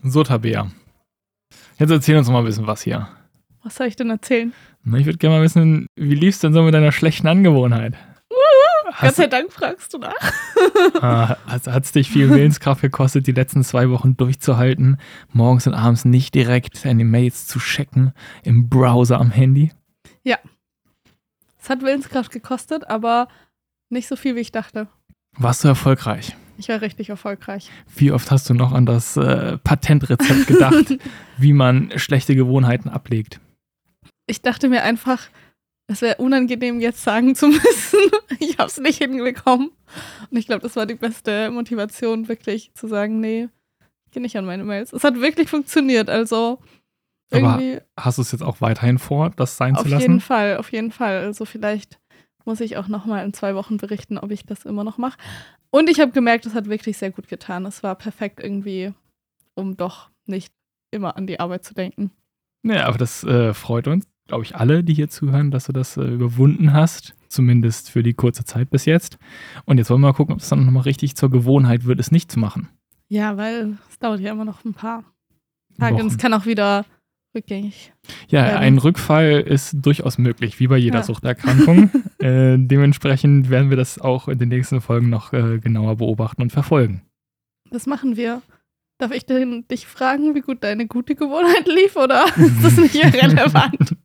So, Tabea. Jetzt erzähl uns noch mal ein bisschen was hier. Was soll ich denn erzählen? Na, ich würde gerne mal wissen, wie lief's denn so mit deiner schlechten Angewohnheit? Gott sei Dank fragst du nach. Also hat es dich viel Willenskraft gekostet, die letzten 2 Wochen durchzuhalten, morgens und abends nicht direkt deine Mails zu checken im Browser am Handy? Ja. Es hat Willenskraft gekostet, aber nicht so viel, wie ich dachte. Warst du erfolgreich? Ich war richtig erfolgreich. Wie oft hast du noch an das Patentrezept gedacht, wie man schlechte Gewohnheiten ablegt? Ich dachte mir einfach, es wäre unangenehm, jetzt sagen zu müssen, ich habe es nicht hinbekommen. Und ich glaube, das war die beste Motivation, wirklich zu sagen, nee, ich gehe nicht an meine Mails. Es hat wirklich funktioniert, also irgendwie. Aber hast du es jetzt auch weiterhin vor, das sein zu lassen? Auf jeden Fall. Also vielleicht muss ich auch nochmal in 2 Wochen berichten, ob ich das immer noch mache. Und ich habe gemerkt, es hat wirklich sehr gut getan. Es war perfekt irgendwie, um doch nicht immer an die Arbeit zu denken. Ja, aber das freut uns, glaube ich, alle, die hier zuhören, dass du das überwunden hast. Zumindest für die kurze Zeit bis jetzt. Und jetzt wollen wir mal gucken, ob es dann nochmal richtig zur Gewohnheit wird, es nicht zu machen. Ja, weil es dauert ja immer noch ein paar Tage Wochen. und es kann auch wieder rückgängig Ja, werden. ein Rückfall ist durchaus möglich, wie bei jeder Suchterkrankung. Dementsprechend werden wir das auch in den nächsten Folgen noch genauer beobachten und verfolgen. Das machen wir. Darf ich denn dich fragen, wie gut deine gute Gewohnheit lief, oder ist das nicht irrelevant?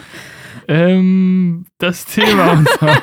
Das Thema.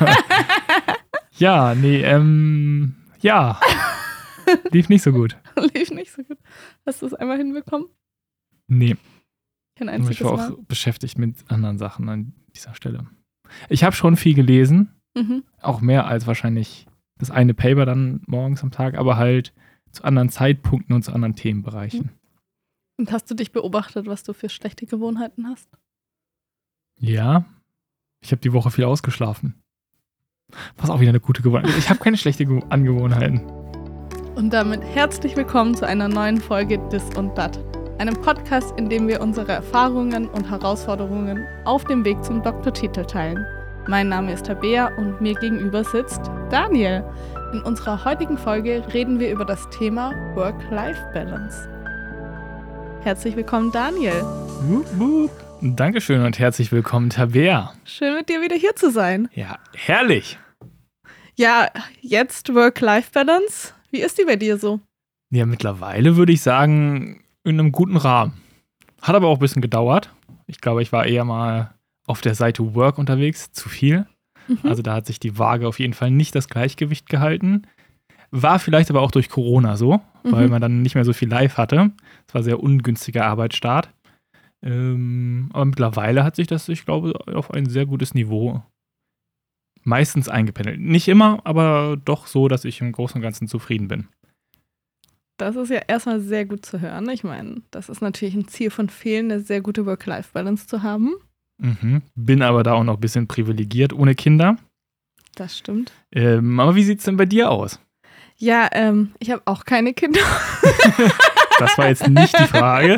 Ja, ja. Lief nicht so gut. Lief nicht so gut. Hast du es einmal hinbekommen? Nee. Kein Ich einziges war auch Mal. beschäftigt mit anderen Sachen an dieser Stelle. Ich habe schon viel gelesen, auch mehr als wahrscheinlich das eine Paper dann morgens am Tag, aber halt zu anderen Zeitpunkten und zu anderen Themenbereichen. Und hast du dich beobachtet, was du für schlechte Gewohnheiten hast? Ja, ich habe die Woche viel ausgeschlafen. Was auch wieder eine gute Gewohnheit. Ich habe keine schlechten Angewohnheiten. Und damit herzlich willkommen zu einer neuen Folge Dis und Dat. Einem Podcast, in dem wir unsere Erfahrungen und Herausforderungen auf dem Weg zum Doktortitel teilen. Mein Name ist Tabea und mir gegenüber sitzt Daniel. In unserer heutigen Folge reden wir über das Thema Work-Life-Balance. Herzlich willkommen, Daniel. Wup, wup. Dankeschön und herzlich willkommen, Tabea. Schön, mit dir wieder hier zu sein. Ja, herrlich. Ja, jetzt Work-Life-Balance. Wie ist die bei dir so? Ja, mittlerweile würde ich sagen, in einem guten Rahmen. Hat aber auch ein bisschen gedauert. Ich glaube, ich war eher mal auf der Seite Work unterwegs, zu viel. Also da hat sich die Waage auf jeden Fall nicht das Gleichgewicht gehalten. War vielleicht aber auch durch Corona so, weil man dann nicht mehr so viel live hatte. Es war ein sehr ungünstiger Arbeitsstart. Aber mittlerweile hat sich das, ich glaube, auf ein sehr gutes Niveau meistens eingependelt. Nicht immer, aber doch so, dass ich im Großen und Ganzen zufrieden bin. Das ist ja erstmal sehr gut zu hören. Ich meine, das ist natürlich ein Ziel von vielen, eine sehr gute Work-Life-Balance zu haben. Bin aber da auch noch ein bisschen privilegiert ohne Kinder. Das stimmt. Aber wie sieht es denn bei dir aus? Ja, ich habe auch keine Kinder. Das war jetzt nicht die Frage.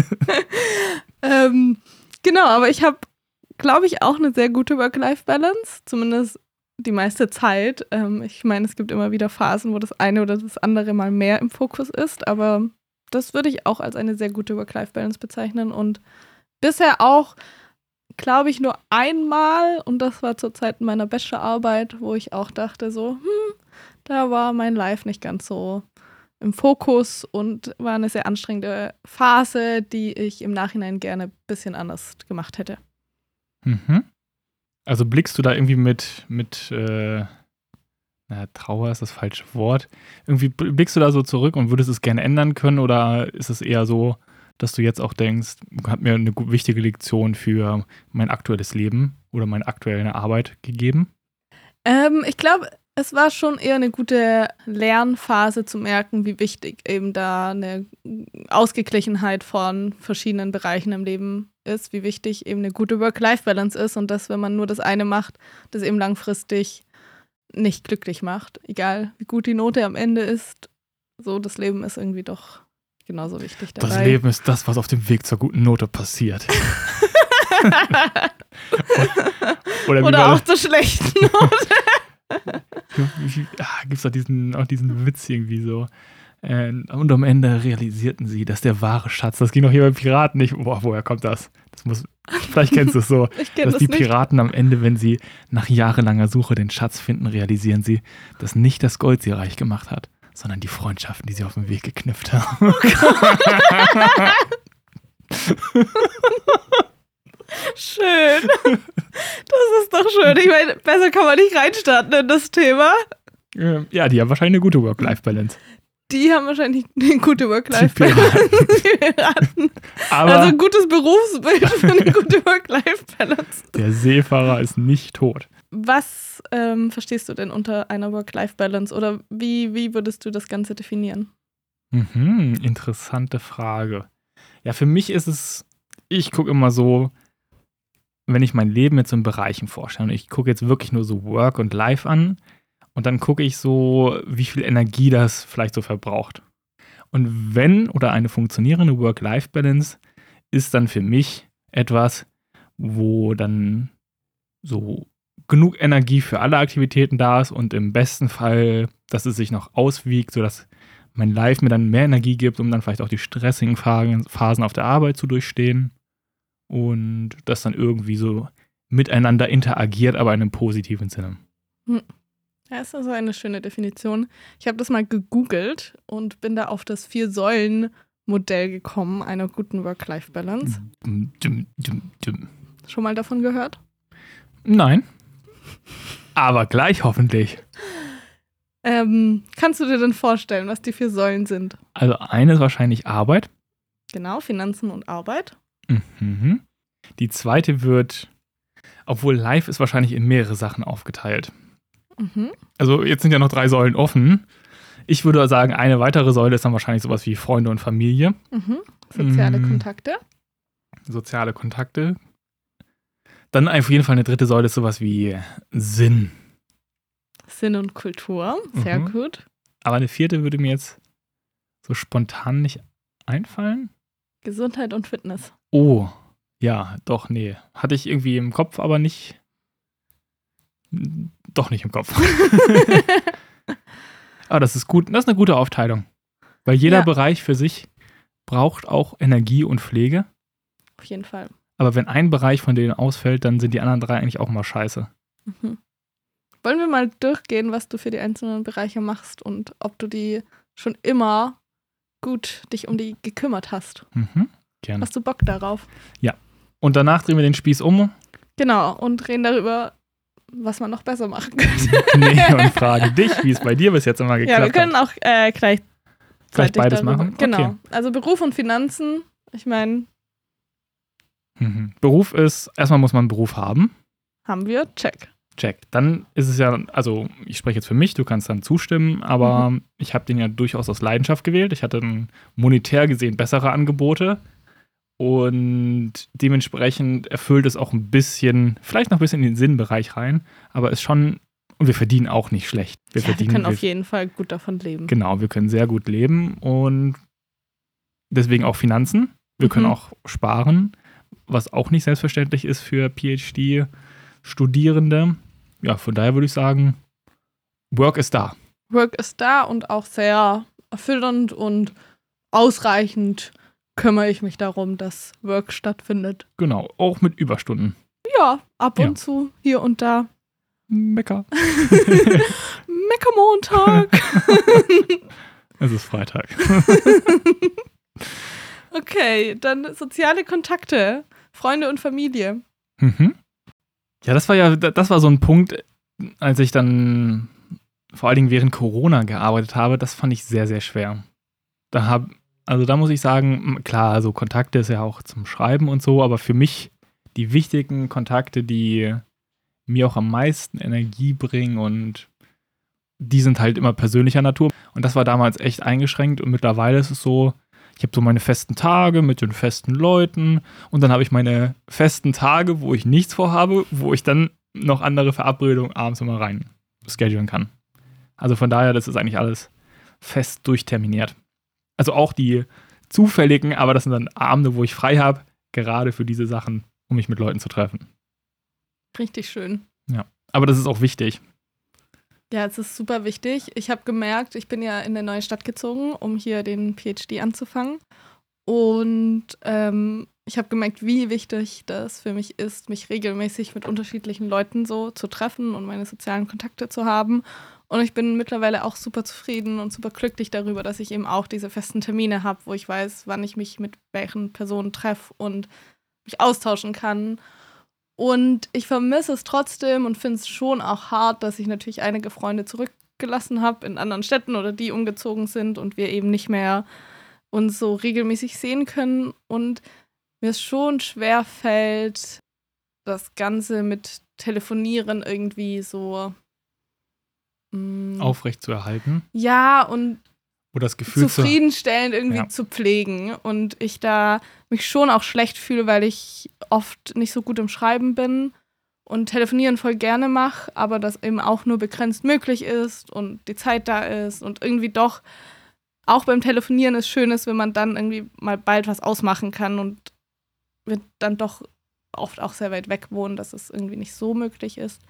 Genau, aber ich habe, glaube ich, auch eine sehr gute Work-Life-Balance. Zumindest die meiste Zeit. Ich meine, es gibt immer wieder Phasen, wo das eine oder das andere mal mehr im Fokus ist. Aber das würde ich auch als eine sehr gute Work-Life-Balance bezeichnen. Und bisher auch, glaube ich, nur einmal, und das war zur Zeit meiner Bachelorarbeit, wo ich auch dachte so, da war mein Life nicht ganz so im Fokus und war eine sehr anstrengende Phase, die ich im Nachhinein gerne ein bisschen anders gemacht hätte. Also blickst du da irgendwie mit Trauer ist das falsche Wort, irgendwie blickst du da so zurück und würdest es gerne ändern können, oder ist es eher so, dass du jetzt auch denkst, hat mir eine wichtige Lektion für mein aktuelles Leben oder meine aktuelle Arbeit gegeben? Ich glaube, es war schon eher eine gute Lernphase zu merken, wie wichtig eben da eine Ausgeglichenheit von verschiedenen Bereichen im Leben ist, wie wichtig eben eine gute Work-Life-Balance ist und dass, wenn man nur das eine macht, das eben langfristig nicht glücklich macht. Egal, wie gut die Note am Ende ist, so das Leben ist irgendwie doch genauso wichtig dabei. Das Leben ist das, was auf dem Weg zur guten Note passiert. Oder auch zur schlechten Note. Gibt es auch diesen Witz irgendwie so. Und am Ende realisierten sie, dass der wahre Schatz, das ging doch hier bei Piraten nicht. Boah, woher kommt das? Vielleicht kennst du es so, Ich kenn dass das die nicht. Piraten am Ende, wenn sie nach jahrelanger Suche den Schatz finden, realisieren sie, dass nicht das Gold sie reich gemacht hat, sondern die Freundschaften, die sie auf dem Weg geknüpft haben. Schön. Das ist doch schön. Ich meine, besser kann man nicht reinstarten in das Thema. Ja, die haben wahrscheinlich eine gute Work-Life-Balance. Die haben wahrscheinlich eine gute Die Work-Life-Balance. Die Piraten. Aber Also ein gutes Berufsbild für eine gute Work-Life-Balance. der Seefahrer ist nicht tot. Was verstehst du denn unter einer Work-Life-Balance oder wie würdest du das Ganze definieren? Interessante Frage. Ja, für mich ist es, ich gucke immer so, wenn ich mein Leben jetzt so in Bereichen vorstelle, und ich gucke jetzt wirklich nur so Work und Life an und dann gucke ich so, wie viel Energie das vielleicht so verbraucht. Und wenn oder eine funktionierende Work-Life-Balance ist dann für mich etwas, wo dann so genug Energie für alle Aktivitäten da ist und im besten Fall, dass es sich noch auswiegt, sodass mein Life mir dann mehr Energie gibt, um dann vielleicht auch die stressigen Phasen auf der Arbeit zu durchstehen und das dann irgendwie so miteinander interagiert, aber in einem positiven Sinne. Ja, ist also eine schöne Definition. Ich habe das mal gegoogelt und bin da auf das 4-Säulen-Modell gekommen, einer guten Work-Life-Balance. Schon mal davon gehört? Nein, aber gleich hoffentlich. Kannst du dir denn vorstellen, was die 4 Säulen sind? Also eine ist wahrscheinlich Arbeit. Genau, Finanzen und Arbeit. Mhm. Die zweite wird, obwohl Life ist wahrscheinlich in mehrere Sachen aufgeteilt. Mhm. Also jetzt sind ja noch 3 Säulen offen. Ich würde sagen, eine weitere Säule ist dann wahrscheinlich sowas wie Freunde und Familie. Mhm. Soziale Kontakte. Soziale Kontakte. Dann auf jeden Fall eine dritte Säule ist sowas wie Sinn. Sinn und Kultur. Sehr gut. Aber eine vierte würde mir jetzt so spontan nicht einfallen. Gesundheit und Fitness. Oh, ja, doch, nee. Hatte ich irgendwie im Kopf, aber nicht. Doch nicht im Kopf. Aber das ist gut. Das ist eine gute Aufteilung. Weil jeder Bereich für sich braucht auch Energie und Pflege. Auf jeden Fall. Aber wenn ein Bereich von denen ausfällt, dann sind die anderen 3 eigentlich auch mal scheiße. Mhm. Wollen wir mal durchgehen, was du für die einzelnen Bereiche machst und ob du die schon immer gut dich um die gekümmert hast? Gerne. Hast du Bock darauf? Ja. Und danach drehen wir den Spieß um. Genau, und reden darüber, was man noch besser machen könnte. Nee, und fragen dich, wie es bei dir bis jetzt immer geklappt Ja, hat. wir können auch gleich beides machen? Genau. Okay. Also Beruf und Finanzen, ich meine, Beruf ist, erstmal muss man einen Beruf haben. haben wir, check. Check. Dann ist es ja, also ich spreche jetzt für mich, du kannst dann zustimmen, aber ich habe den ja durchaus aus Leidenschaft gewählt. Ich hatte dann monetär gesehen bessere Angebote und dementsprechend erfüllt es auch ein bisschen, vielleicht noch ein bisschen in den Sinnbereich rein, aber ist schon, und wir verdienen auch nicht schlecht. Wir können auf jeden Fall gut davon leben. Genau, wir können sehr gut leben und deswegen auch Finanzen. Wir können auch sparen, was auch nicht selbstverständlich ist für PhD-Studierende. Ja, von daher würde ich sagen, Work ist da. Work ist da und auch sehr erfüllend und ausreichend kümmere ich mich darum, dass Work stattfindet. Genau, auch mit Überstunden. Ja, ab und zu, hier und da. Mecker. Meckermontag. Es ist Freitag. Okay, dann soziale Kontakte, Freunde und Familie. Ja, das war so ein Punkt, als ich dann vor allen Dingen während Corona gearbeitet habe, das fand ich sehr, sehr schwer. Da muss ich sagen, klar, so Kontakte ist ja auch zum Schreiben und so, aber für mich die wichtigen Kontakte, die mir auch am meisten Energie bringen und die sind halt immer persönlicher Natur. Und das war damals echt eingeschränkt und mittlerweile ist es so, ich habe so meine festen Tage mit den festen Leuten und dann habe ich meine festen Tage, wo ich nichts vorhabe, wo ich dann noch andere Verabredungen abends immer rein schedulen kann. Also von daher, das ist eigentlich alles fest durchterminiert. Also auch die zufälligen, aber das sind dann Abende, wo ich frei habe, gerade für diese Sachen, um mich mit Leuten zu treffen. Richtig schön. Ja, aber das ist auch wichtig. Ja, es ist super wichtig. Ich habe gemerkt, ich bin ja in eine neue Stadt gezogen, um hier den PhD anzufangen. Und ich habe gemerkt, wie wichtig das für mich ist, mich regelmäßig mit unterschiedlichen Leuten so zu treffen und meine sozialen Kontakte zu haben. Und ich bin mittlerweile auch super zufrieden und super glücklich darüber, dass ich eben auch diese festen Termine habe, wo ich weiß, wann ich mich mit welchen Personen treffe und mich austauschen kann. Und ich vermisse es trotzdem und finde es schon auch hart, dass ich natürlich einige Freunde zurückgelassen habe in anderen Städten oder die umgezogen sind und wir eben nicht mehr uns so regelmäßig sehen können. Und mir es schon schwer fällt, das Ganze mit Telefonieren irgendwie so aufrecht zu erhalten. Ja, und oder das Gefühl zufriedenstellend irgendwie zu pflegen. Und ich da mich schon auch schlecht fühle, weil ich oft nicht so gut im Schreiben bin und Telefonieren voll gerne mache, aber das eben auch nur begrenzt möglich ist und die Zeit da ist und irgendwie doch auch beim Telefonieren es schön ist, wenn man dann irgendwie mal bald was ausmachen kann und wir dann doch oft auch sehr weit weg wohnen, dass es irgendwie nicht so möglich ist.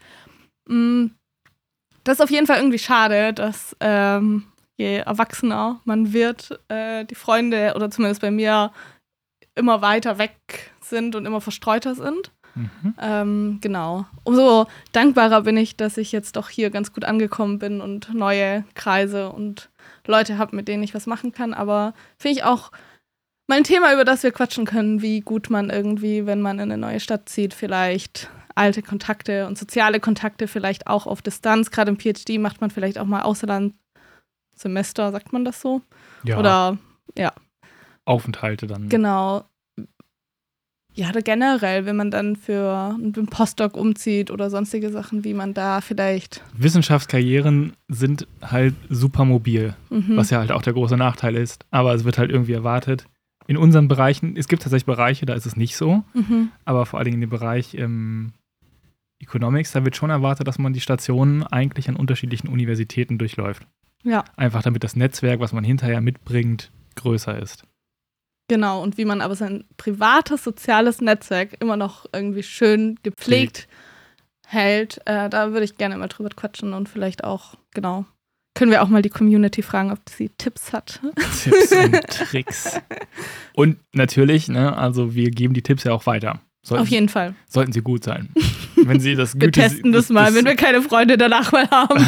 Das ist auf jeden Fall irgendwie schade, dass je erwachsener man wird, die Freunde oder zumindest bei mir immer weiter weg sind und immer verstreuter sind. Genau. Umso dankbarer bin ich, dass ich jetzt doch hier ganz gut angekommen bin und neue Kreise und Leute habe, mit denen ich was machen kann. Aber finde ich auch mal ein Thema, über das wir quatschen können, wie gut man irgendwie, wenn man in eine neue Stadt zieht, vielleicht alte Kontakte und soziale Kontakte vielleicht auch auf Distanz. Gerade im PhD macht man vielleicht auch mal Auslandssemester, sagt man das so? Ja. Oder, ja. Aufenthalte dann. Genau. Ja, oder generell, wenn man dann für einen Postdoc umzieht oder sonstige Sachen, wie man da vielleicht... Wissenschaftskarrieren sind halt super mobil, was ja halt auch der große Nachteil ist. Aber es wird halt irgendwie erwartet. In unseren Bereichen, es gibt tatsächlich Bereiche, da ist es nicht so. Aber vor allen Dingen in dem Bereich Economics, da wird schon erwartet, dass man die Stationen eigentlich an unterschiedlichen Universitäten durchläuft. Ja. Einfach damit das Netzwerk, was man hinterher mitbringt, größer ist. Genau, und wie man aber sein privates, soziales Netzwerk immer noch irgendwie schön gepflegt hält, da würde ich gerne mal drüber quatschen und vielleicht auch, genau, können wir auch mal die Community fragen, ob sie Tipps hat. Tipps und Tricks. Und natürlich, ne, also wir geben die Tipps ja auch weiter. Auf jeden Fall. Sollten sie gut sein. Wenn sie das wir testen das mal, wenn wir keine Freunde danach mal haben.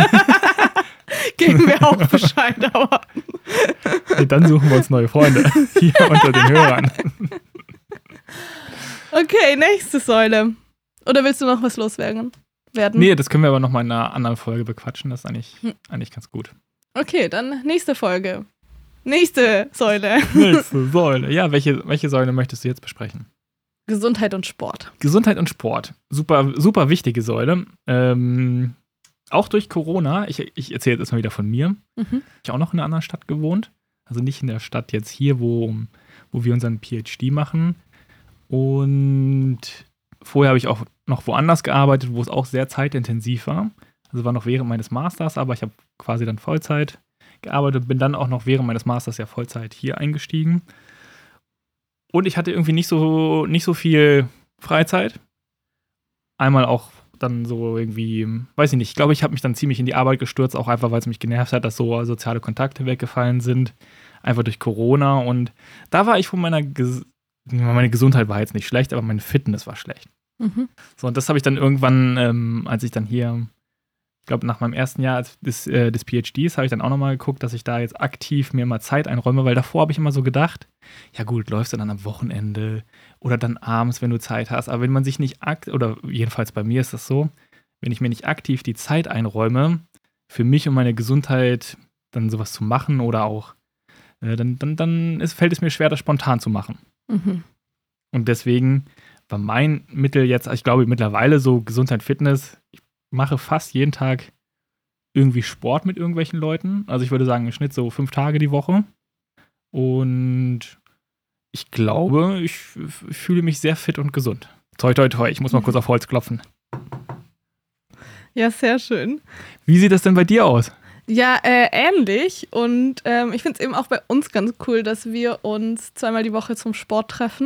Geben wir auch Bescheid, aber. Dann suchen wir uns neue Freunde hier unter den Hörern. Okay, nächste Säule. Oder willst du noch was loswerden? Nee, das können wir aber noch mal in einer anderen Folge bequatschen. Das ist eigentlich ganz gut. Okay, dann nächste Folge. Nächste Säule. Nächste Säule. Ja, welche Säule möchtest du jetzt besprechen? Gesundheit und Sport. Gesundheit und Sport. Super, super wichtige Säule. Auch durch Corona, ich erzähle jetzt erstmal wieder von mir. Ich habe auch noch in einer anderen Stadt gewohnt. Also nicht in der Stadt jetzt hier, wo wir unseren PhD machen. Und vorher habe ich auch noch woanders gearbeitet, wo es auch sehr zeitintensiv war. Also war noch während meines Masters, aber ich habe quasi dann Vollzeit gearbeitet, bin dann auch noch während meines Masters ja Vollzeit hier eingestiegen. Und ich hatte irgendwie nicht so viel Freizeit. Einmal auch dann so irgendwie, weiß ich nicht, ich glaube, ich habe mich dann ziemlich in die Arbeit gestürzt, auch einfach, weil es mich genervt hat, dass so soziale Kontakte weggefallen sind, einfach durch Corona. Und da war ich von meine Gesundheit war jetzt nicht schlecht, aber meine Fitness war schlecht. So, und das habe ich dann irgendwann, als ich dann hier, ich glaube, nach meinem ersten Jahr des PhDs, habe ich dann auch nochmal geguckt, dass ich da jetzt aktiv mir mal Zeit einräume, weil davor habe ich immer so gedacht, ja gut, läufst du dann am Wochenende oder dann abends, wenn du Zeit hast. Aber wenn man sich nicht oder jedenfalls bei mir ist das so, wenn ich mir nicht aktiv die Zeit einräume, für mich und meine Gesundheit dann sowas zu machen oder auch, dann fällt es mir schwer, das spontan zu machen. Und deswegen war mein Mittel jetzt, ich glaube mittlerweile so Gesundheit, Fitness, ich mache fast jeden Tag irgendwie Sport mit irgendwelchen Leuten. Also ich würde sagen, im Schnitt so 5 Tage die Woche. Und ich glaube, ich fühle mich sehr fit und gesund. Toi, toi, toi. Ich muss mal kurz auf Holz klopfen. Ja, sehr schön. Wie sieht das denn bei dir aus? Ja, ähnlich. Und ich finde es eben auch bei uns ganz cool, dass wir uns 2-mal die Woche zum Sport treffen.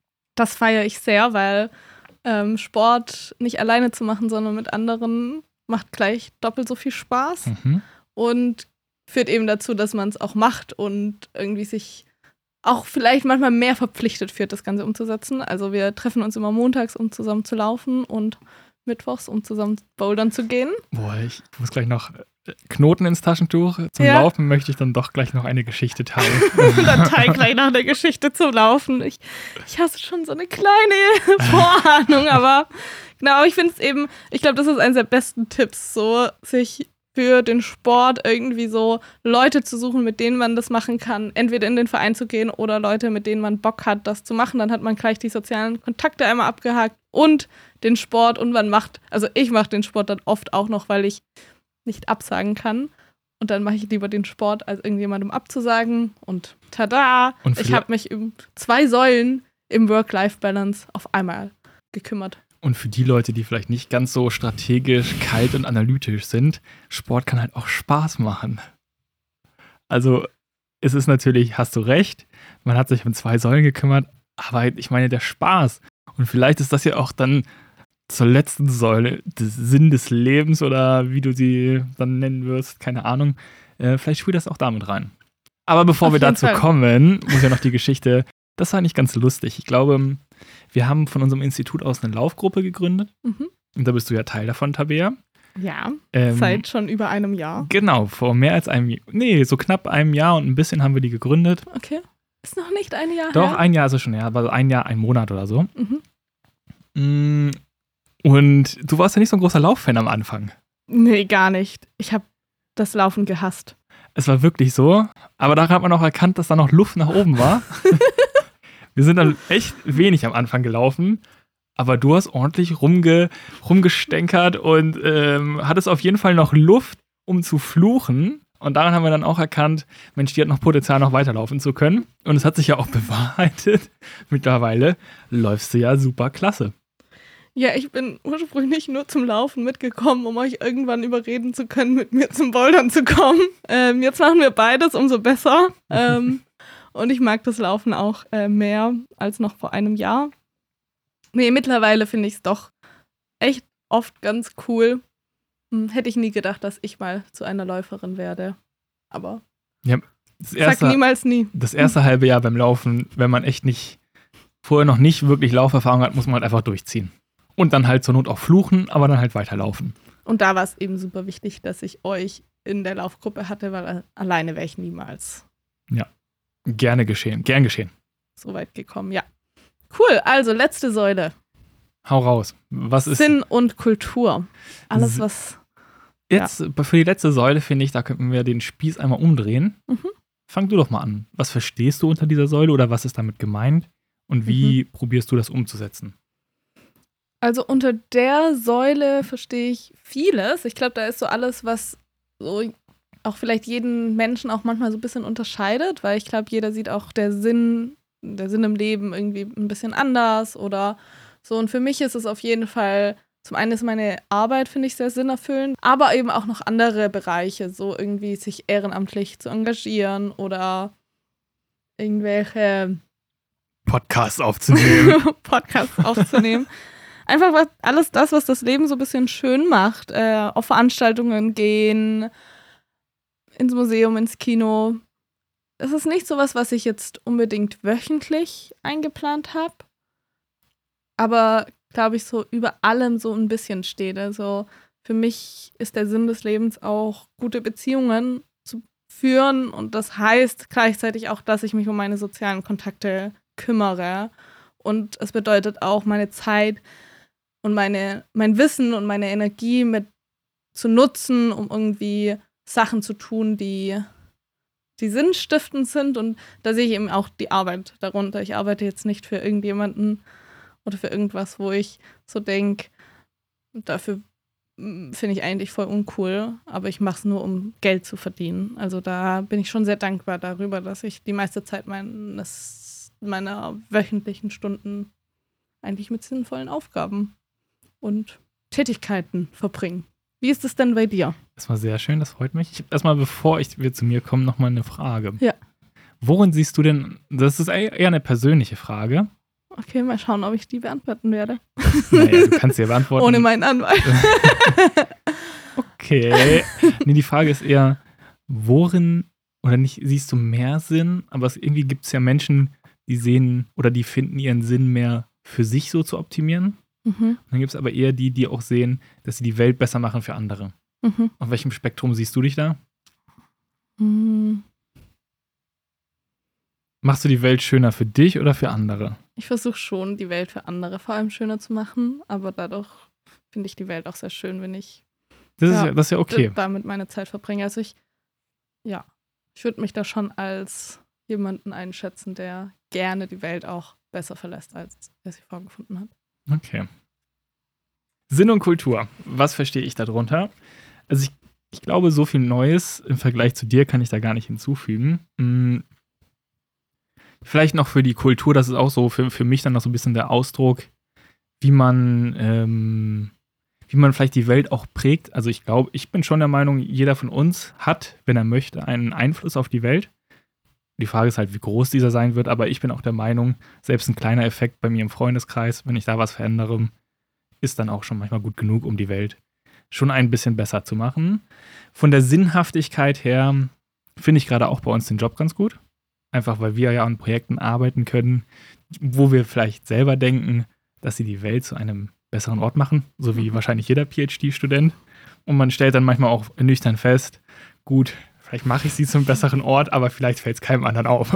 Das feiere ich sehr, weil Sport nicht alleine zu machen, sondern mit anderen macht gleich doppelt so viel Spaß Mhm. und führt eben dazu, dass man es auch macht und irgendwie sich auch vielleicht manchmal mehr verpflichtet fühlt, das Ganze umzusetzen. Also wir treffen uns immer montags, um zusammen zu laufen und mittwochs, um zusammen bouldern zu gehen. Boah, ich muss gleich noch Knoten ins Taschentuch. Zum Ja. Laufen möchte ich dann doch gleich noch eine Geschichte teilen. Und dann teil gleich nach der Geschichte zum Laufen. Ich hasse schon so eine kleine Vorahnung, aber genau, ich finde es eben, ich glaube, das ist eines der besten Tipps, so sich für den Sport irgendwie so Leute zu suchen, mit denen man das machen kann, entweder in den Verein zu gehen oder Leute, mit denen man Bock hat, das zu machen. Dann hat man gleich die sozialen Kontakte einmal abgehakt und den Sport und ich mache den Sport dann oft auch noch, weil ich nicht absagen kann. Und dann mache ich lieber den Sport, als irgendjemandem abzusagen. Und tada, Und ich habe mich um 2 Säulen im Work-Life-Balance auf einmal gekümmert. Und für die Leute, die vielleicht nicht ganz so strategisch, kalt und analytisch sind, Sport kann halt auch Spaß machen. Also es ist natürlich, hast du recht, man hat sich um 2 Säulen gekümmert, aber ich meine, der Spaß. Und vielleicht ist das ja auch dann zur letzten Säule, der Sinn des Lebens oder wie du sie dann nennen wirst, keine Ahnung. Vielleicht spielt das auch damit rein. Aber bevor Auf wir jeden dazu Fall. kommen, muss ja noch die Geschichte, das war eigentlich ganz lustig. Ich glaube, wir haben von unserem Institut aus eine Laufgruppe gegründet. Mhm. Und da bist du ja Teil davon, Tabea. Ja, Ähm, seit schon über einem Jahr. Genau, vor mehr als so knapp einem Jahr und ein bisschen haben wir die gegründet. Okay. Ist noch nicht ein Jahr Doch, her? ein Jahr ist es schon her, aber ein Jahr, ein Monat oder so. Mhm. Und du warst ja nicht so ein großer Lauffan am Anfang. Nee, gar nicht. Ich habe das Laufen gehasst. Es war wirklich so, aber daran hat man auch erkannt, dass da noch Luft nach oben war. Wir sind dann echt wenig am Anfang gelaufen, aber du hast ordentlich rumgestänkert und hattest auf jeden Fall noch Luft, um zu fluchen. Und daran haben wir dann auch erkannt, Mensch, die hat noch Potenzial, noch weiterlaufen zu können. Und es hat sich ja auch bewahrheitet. Mittlerweile läufst du ja super klasse. Ja, ich bin ursprünglich nur zum Laufen mitgekommen, um euch irgendwann überreden zu können, mit mir zum Bouldern zu kommen. Jetzt machen wir beides, umso besser. Und ich mag das Laufen auch mehr als noch vor einem Jahr. Nee, mittlerweile finde ich es doch echt oft ganz cool. Hätte ich nie gedacht, dass ich mal zu einer Läuferin werde. Aber sag niemals nie. Das erste halbe Jahr beim Laufen, wenn man echt vorher noch nicht wirklich Lauferfahrung hat, muss man halt einfach durchziehen. Und dann halt zur Not auch fluchen, aber dann halt weiterlaufen. Und da war es eben super wichtig, dass ich euch in der Laufgruppe hatte, weil alleine wäre ich niemals Gern geschehen. so weit gekommen. Ja. Cool, also letzte Säule. Hau raus. Was ist Sinn und Kultur. Alles, was. jetzt für die letzte Säule, finde ich, da könnten wir den Spieß einmal umdrehen. Mhm. Fang du doch mal an. Was verstehst du unter dieser Säule oder was ist damit gemeint? Und wie probierst du das umzusetzen? Also unter der Säule verstehe ich vieles. Ich glaube, da ist so alles, was so auch vielleicht jeden Menschen auch manchmal so ein bisschen unterscheidet, weil ich glaube, jeder sieht auch der Sinn im Leben irgendwie ein bisschen anders oder so. Und für mich ist es auf jeden Fall, zum einen ist meine Arbeit, finde ich, sehr sinnerfüllend, aber eben auch noch andere Bereiche, so irgendwie sich ehrenamtlich zu engagieren oder irgendwelche Podcasts aufzunehmen. Podcasts aufzunehmen. Einfach alles das, was das Leben so ein bisschen schön macht. Auf Veranstaltungen gehen, ins Museum, ins Kino. Das ist nicht sowas, was ich jetzt unbedingt wöchentlich eingeplant habe. Aber, glaube ich, so über allem so ein bisschen steht. Also für mich ist der Sinn des Lebens auch, gute Beziehungen zu führen. Und das heißt gleichzeitig auch, dass ich mich um meine sozialen Kontakte kümmere. Und es bedeutet auch, meine Zeit und mein Wissen und meine Energie mit zu nutzen, um irgendwie Sachen zu tun, die sinnstiftend sind. Und da sehe ich eben auch die Arbeit darunter. Ich arbeite jetzt nicht für irgendjemanden oder für irgendwas, wo ich so denke, dafür finde ich eigentlich voll uncool, aber ich mache es nur, um Geld zu verdienen. Also da bin ich schon sehr dankbar darüber, dass ich die meiste Zeit meiner wöchentlichen Stunden eigentlich mit sinnvollen Aufgaben und Tätigkeiten verbringe. Wie ist es denn bei dir? Das war sehr schön, das freut mich. Ich habe erstmal, bevor wir zu mir kommen, nochmal eine Frage. Ja. Worin siehst du denn, das ist eher eine persönliche Frage. Okay, mal schauen, ob ich die beantworten werde. Naja, du kannst sie ja beantworten. Ohne meinen Anwalt. Okay. Nee, die Frage ist eher, worin, oder nicht, siehst du mehr Sinn, aber irgendwie gibt es ja Menschen, die sehen oder die finden ihren Sinn mehr für sich so zu optimieren. Mhm. Und dann gibt es aber eher die, die auch sehen, dass sie die Welt besser machen für andere. Mhm. Auf welchem Spektrum siehst du dich da? Mhm. Machst du die Welt schöner für dich oder für andere? Ich versuche schon, die Welt für andere vor allem schöner zu machen, aber dadurch finde ich die Welt auch sehr schön, wenn ich Das ist ja okay. damit meine Zeit verbringe. Also ich würde mich da schon als jemanden einschätzen, der gerne die Welt auch besser verlässt, als er sie vorgefunden hat. Okay. Sinn und Kultur. Was verstehe ich darunter? Also ich glaube, so viel Neues im Vergleich zu dir kann ich da gar nicht hinzufügen. Vielleicht noch für die Kultur, das ist auch so für mich dann noch so ein bisschen der Ausdruck, wie man vielleicht die Welt auch prägt. Also ich glaube, ich bin schon der Meinung, jeder von uns hat, wenn er möchte, einen Einfluss auf die Welt. Die Frage ist halt, wie groß dieser sein wird, aber ich bin auch der Meinung, selbst ein kleiner Effekt bei mir im Freundeskreis, wenn ich da was verändere, ist dann auch schon manchmal gut genug, um die Welt schon ein bisschen besser zu machen. Von der Sinnhaftigkeit her finde ich gerade auch bei uns den Job ganz gut. Einfach weil wir ja an Projekten arbeiten können, wo wir vielleicht selber denken, dass sie die Welt zu einem besseren Ort machen, so wie wahrscheinlich jeder PhD-Student. Und man stellt dann manchmal auch nüchtern fest, gut, vielleicht mache ich sie zum besseren Ort, aber vielleicht fällt es keinem anderen auf.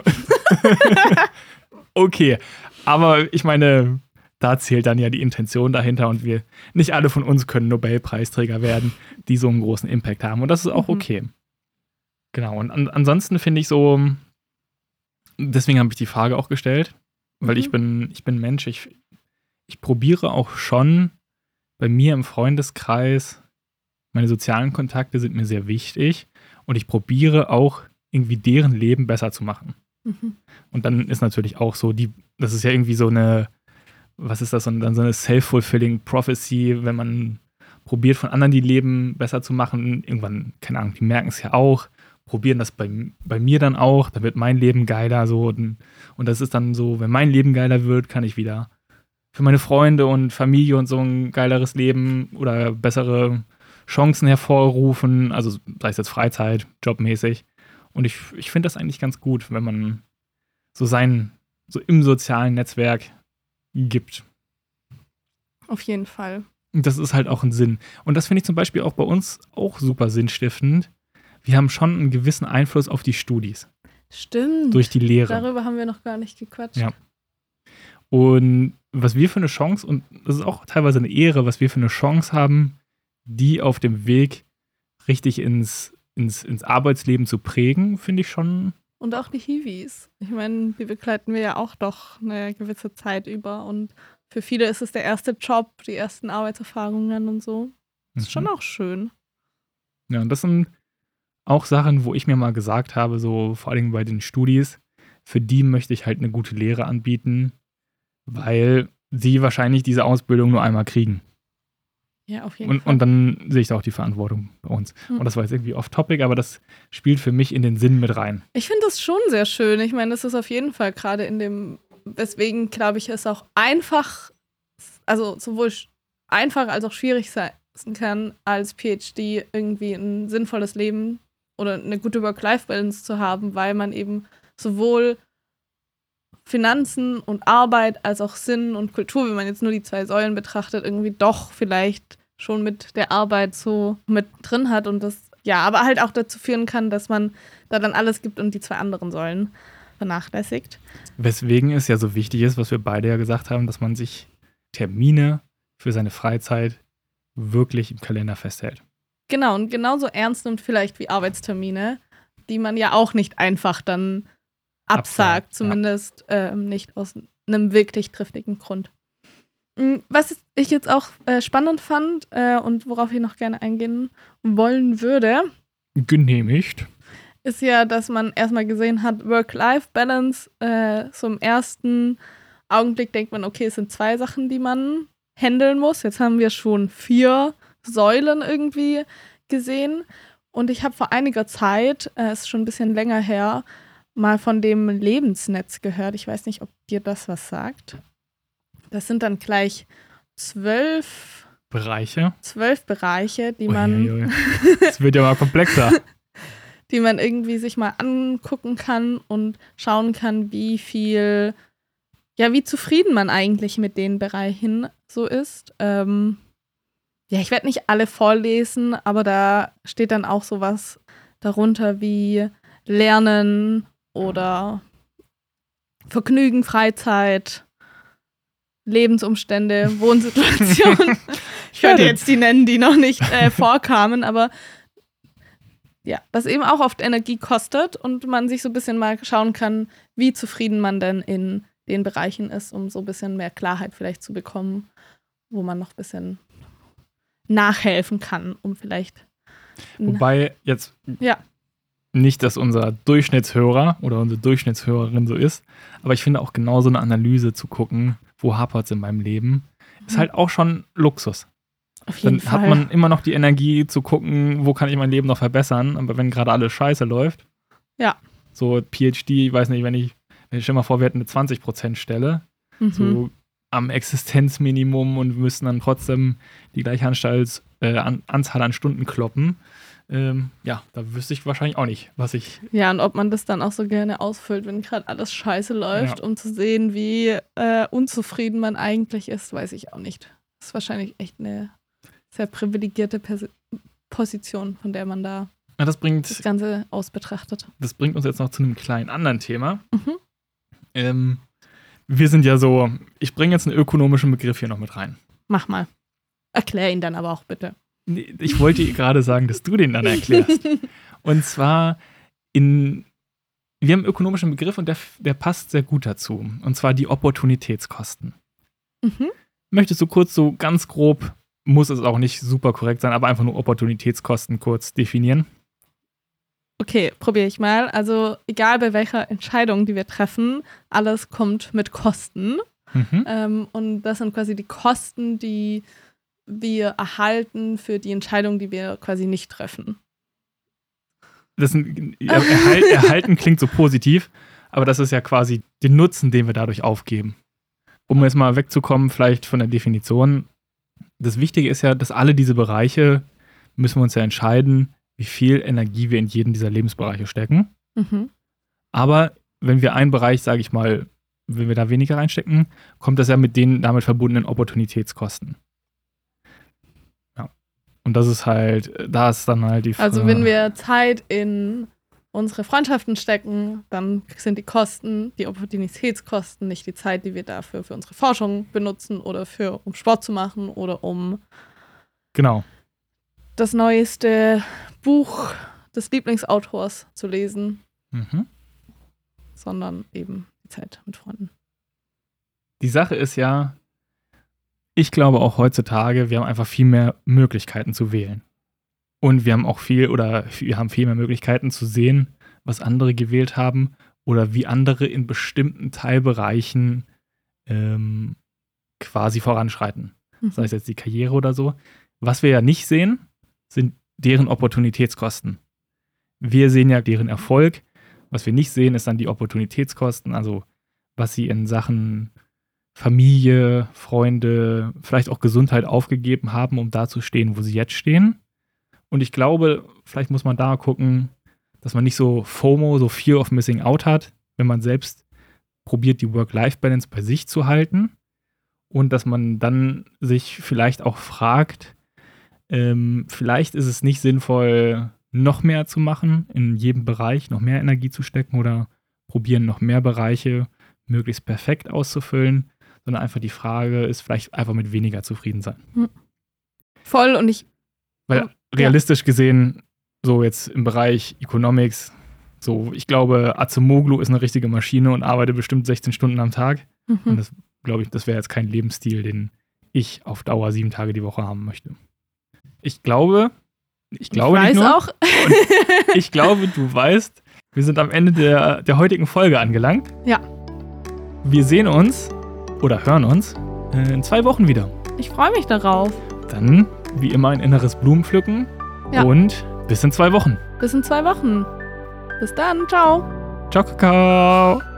Okay, aber ich meine, da zählt dann ja die Intention dahinter und nicht alle von uns können Nobelpreisträger werden, die so einen großen Impact haben. Und das ist auch okay. Genau, und ansonsten finde ich so, deswegen habe ich die Frage auch gestellt, weil ich bin Mensch, ich probiere auch schon bei mir im Freundeskreis, meine sozialen Kontakte sind mir sehr wichtig und ich probiere auch irgendwie deren Leben besser zu machen. Und dann ist natürlich auch so, das ist ja irgendwie so eine, was ist das, dann so eine self-fulfilling prophecy, wenn man probiert, von anderen die Leben besser zu machen, irgendwann, keine Ahnung, die merken es ja auch, probieren das bei mir dann auch, dann wird mein Leben geiler so und das ist dann so, wenn mein Leben geiler wird, kann ich wieder für meine Freunde und Familie und so ein geileres Leben oder bessere Chancen hervorrufen, also sei es jetzt Freizeit, jobmäßig. Und ich finde das eigentlich ganz gut, wenn man so im sozialen Netzwerk gibt. Auf jeden Fall. Und das ist halt auch ein Sinn. Und das finde ich zum Beispiel auch bei uns auch super sinnstiftend. Wir haben schon einen gewissen Einfluss auf die Studis. Stimmt. Durch die Lehre. Darüber haben wir noch gar nicht gequatscht. Ja. Und was wir für eine Chance, und das ist auch teilweise eine Ehre, was wir für eine Chance haben, die auf dem Weg richtig ins Arbeitsleben zu prägen, finde ich schon. Und auch die Hiwis. Ich meine, die begleiten wir ja auch doch eine gewisse Zeit über. Und für viele ist es der erste Job, die ersten Arbeitserfahrungen und so. Das ist schon auch schön. Ja, und das sind auch Sachen, wo ich mir mal gesagt habe, so vor allem bei den Studis, für die möchte ich halt eine gute Lehre anbieten, weil sie wahrscheinlich diese Ausbildung nur einmal kriegen. Ja, auf jeden Fall. Und dann sehe ich da auch die Verantwortung bei uns. Und das war jetzt irgendwie off-topic, aber das spielt für mich in den Sinn mit rein. Ich finde das schon sehr schön. Ich meine, das ist auf jeden Fall gerade in dem, weswegen, glaube ich, es auch einfach, also sowohl einfach als auch schwierig sein kann, als PhD irgendwie ein sinnvolles Leben oder eine gute Work-Life-Balance zu haben, weil man eben sowohl Finanzen und Arbeit als auch Sinn und Kultur, wenn man jetzt nur die 2 Säulen betrachtet, irgendwie doch vielleicht schon mit der Arbeit so mit drin hat und das, ja, aber halt auch dazu führen kann, dass man da dann alles gibt und die 2 anderen Säulen vernachlässigt. Weswegen es ja so wichtig ist, was wir beide ja gesagt haben, dass man sich Termine für seine Freizeit wirklich im Kalender festhält. Genau, und genauso ernst nimmt vielleicht wie Arbeitstermine, die man ja auch nicht einfach dann absagt, zumindest nicht aus einem wirklich triftigen Grund. Was ich jetzt auch spannend fand und worauf ich noch gerne eingehen wollen würde, genehmigt, ist ja, dass man erstmal gesehen hat, Work-Life-Balance, so im ersten Augenblick denkt man, okay, es sind 2 Sachen, die man handeln muss. Jetzt haben wir schon 4 Säulen irgendwie gesehen und ich habe vor einiger Zeit, ist schon ein bisschen länger her, mal von dem Lebensnetz gehört. Ich weiß nicht, ob dir das was sagt. Das sind dann gleich 12 Bereiche. 12 Bereiche, die man, Das wird ja mal komplexer. die man irgendwie sich mal angucken kann und schauen kann, wie zufrieden man eigentlich mit den Bereichen so ist. Ich werde nicht alle vorlesen, aber da steht dann auch sowas darunter wie Lernen oder Vergnügen, Freizeit, Lebensumstände, Wohnsituation. Ich könnte jetzt die nennen, die noch nicht vorkamen, aber ja, was eben auch oft Energie kostet und man sich so ein bisschen mal schauen kann, wie zufrieden man denn in den Bereichen ist, um so ein bisschen mehr Klarheit vielleicht zu bekommen, wo man noch ein bisschen nachhelfen kann, um vielleicht. Wobei jetzt nicht, dass unser Durchschnittshörer oder unsere Durchschnittshörerin so ist, aber ich finde auch genau so eine Analyse zu gucken, wo hapert es in meinem Leben, ist halt auch schon Luxus. Auf jeden Dann hat man immer noch die Energie zu gucken, wo kann ich mein Leben noch verbessern, aber wenn gerade alles scheiße läuft, so PhD, ich weiß nicht, wenn ich stell mal vor, wir hätten eine 20% Stelle, so am Existenzminimum und wir müssen dann trotzdem die gleiche Anzahl an Stunden kloppen. Da wüsste ich wahrscheinlich auch nicht, was ich. Ja, und ob man das dann auch so gerne ausfüllt, wenn gerade alles scheiße läuft, um zu sehen, wie unzufrieden man eigentlich ist, weiß ich auch nicht. Das ist wahrscheinlich echt eine sehr privilegierte Position, von der man da das Ganze aus betrachtet. Das bringt uns jetzt noch zu einem kleinen anderen Thema. Wir sind ja so, ich bringe jetzt einen ökonomischen Begriff hier noch mit rein. Mach mal. Erklär ihn dann aber auch bitte. Ich wollte gerade sagen, dass du den dann erklärst. Und zwar, wir haben einen ökonomischen Begriff und der passt sehr gut dazu. Und zwar die Opportunitätskosten. Möchtest du kurz so ganz grob, muss es auch nicht super korrekt sein, aber einfach nur Opportunitätskosten kurz definieren? Okay, probiere ich mal. Also egal bei welcher Entscheidung, die wir treffen, alles kommt mit Kosten. Und das sind quasi die Kosten, die wir erhalten für die Entscheidung, die wir quasi nicht treffen. Erhalten klingt so positiv, aber das ist ja quasi den Nutzen, den wir dadurch aufgeben. Um jetzt mal wegzukommen, vielleicht von der Definition. Das Wichtige ist ja, dass alle diese Bereiche, müssen wir uns ja entscheiden, wie viel Energie wir in jeden dieser Lebensbereiche stecken. Aber wenn wir einen Bereich, sage ich mal, wenn wir da weniger reinstecken, kommt das ja mit den damit verbundenen Opportunitätskosten. Ja. Und das ist halt, da ist dann halt die Frage. Also wenn wir Zeit in unsere Freundschaften stecken, dann sind die Kosten, die Opportunitätskosten, nicht die Zeit, die wir dafür für unsere Forschung benutzen oder um Sport zu machen oder um das neueste Buch des Lieblingsautors zu lesen, sondern eben die Zeit mit Freunden. Die Sache ist ja, ich glaube auch heutzutage, wir haben einfach viel mehr Möglichkeiten zu wählen. Und wir haben viel mehr Möglichkeiten zu sehen, was andere gewählt haben oder wie andere in bestimmten Teilbereichen quasi voranschreiten. Sei es jetzt die Karriere oder so. Was wir ja nicht sehen, sind deren Opportunitätskosten. Wir sehen ja deren Erfolg. Was wir nicht sehen, ist dann die Opportunitätskosten, also was sie in Sachen Familie, Freunde, vielleicht auch Gesundheit aufgegeben haben, um da zu stehen, wo sie jetzt stehen. Und ich glaube, vielleicht muss man da gucken, dass man nicht so FOMO, so Fear of Missing Out hat, wenn man selbst probiert, die Work-Life-Balance bei sich zu halten. Und dass man dann sich vielleicht auch fragt, vielleicht ist es nicht sinnvoll, noch mehr zu machen, in jedem Bereich noch mehr Energie zu stecken oder probieren, noch mehr Bereiche möglichst perfekt auszufüllen, sondern einfach die Frage ist, vielleicht einfach mit weniger zufrieden sein. Voll und Weil realistisch gesehen, so jetzt im Bereich Economics, so ich glaube, Acemoglu ist eine richtige Maschine und arbeitet bestimmt 16 Stunden am Tag. Und das glaube ich, das wäre jetzt kein Lebensstil, den ich auf Dauer 7 Tage die Woche haben möchte. Ich glaube nicht nur. Auch. Ich glaube, du weißt, wir sind am Ende der heutigen Folge angelangt. Ja. Wir sehen uns oder hören uns in 2 Wochen wieder. Ich freue mich darauf. Dann, wie immer, ein inneres Blumenpflücken und bis in 2 Wochen. Bis in 2 Wochen. Bis dann. Ciao. Ciao, Kakao.